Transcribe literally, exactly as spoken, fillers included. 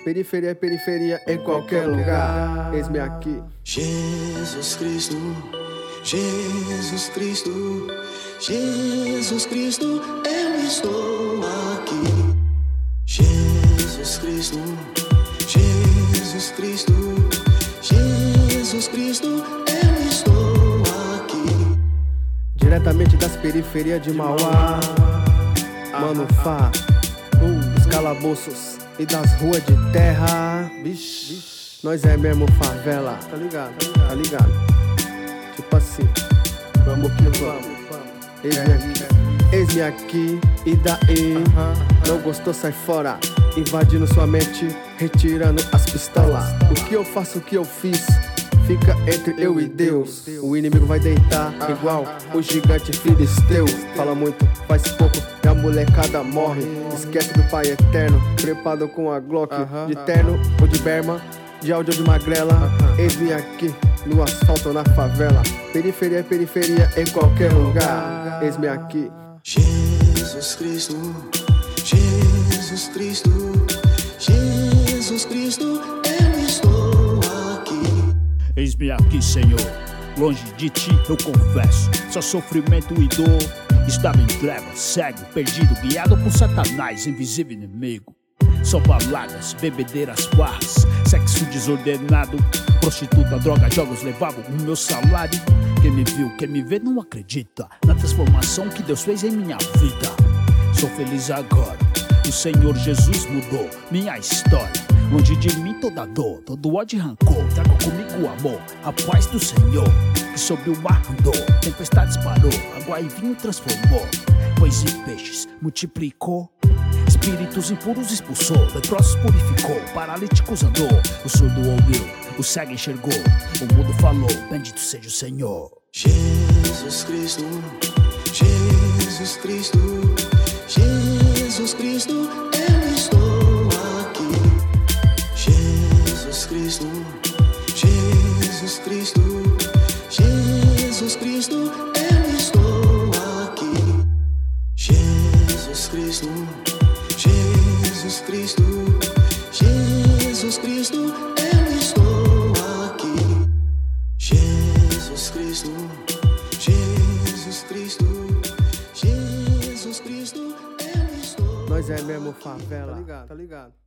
Periferia é periferia em qualquer lugar. Eis-me aqui. Jesus Cristo, Jesus Cristo, Jesus Cristo, eu estou aqui. Jesus Cristo, Jesus Cristo, Jesus Cristo, eu estou aqui. Diretamente das periferias de Mauá, Mano Fá, dos calabouços e das ruas de terra. Vixe, nós é mesmo favela, tá ligado? Tá ligado? Tipo assim, vamos que vamos. Eis-me aqui, eis-me aqui, e daí? Não gostou, sai fora. Invadindo sua mente, retirando as pistolas. O que eu faço, o que eu fiz, fica entre eu e Deus. O inimigo vai deitar igual o gigante filisteu. Fala muito, faz pouco, e a molecada morre. Esquece do pai eterno, trepado com a Glock. De terno ou de berma, de áudio de magrela. Eis-me aqui, no asfalto ou na favela. Periferia é periferia em qualquer lugar. Eis-me aqui. Jesus Cristo, Jesus Cristo, Jesus Cristo, eu estou aqui. Eis-me aqui, Senhor, longe de ti eu confesso. Só sofrimento e dor. Estava em trevas, cego, perdido, guiado por Satanás, invisível inimigo. Só baladas, bebedeiras, farras, sexo desordenado, prostituta, droga, jogos levavam o meu salário. Quem me viu, quem me vê não acredita na transformação que Deus fez em minha vida. Sou feliz agora, o Senhor Jesus mudou minha história. Longe de mim toda dor, todo ódio e rancor. Trago comigo o amor, a paz do Senhor, que sobre o mar andou, tempestades parou, água e vinho transformou, pães e peixes multiplicou, espíritos impuros expulsou, leprosos purificou, paralíticos andou, o surdo ouviu, o cego enxergou, o mudo falou, bendito seja o Senhor. Jesus Cristo, Jesus Cristo, Jesus Cristo, eu estou aqui. Jesus Cristo, Jesus Cristo, Jesus Cristo, eu estou aqui. Jesus Cristo, Jesus Cristo, Jesus Cristo, eu estou aqui. Jesus Cristo, Jesus Cristo, Jesus Cristo, eu estou aqui. Nós é mesmo favela, tá ligado? Tá ligado?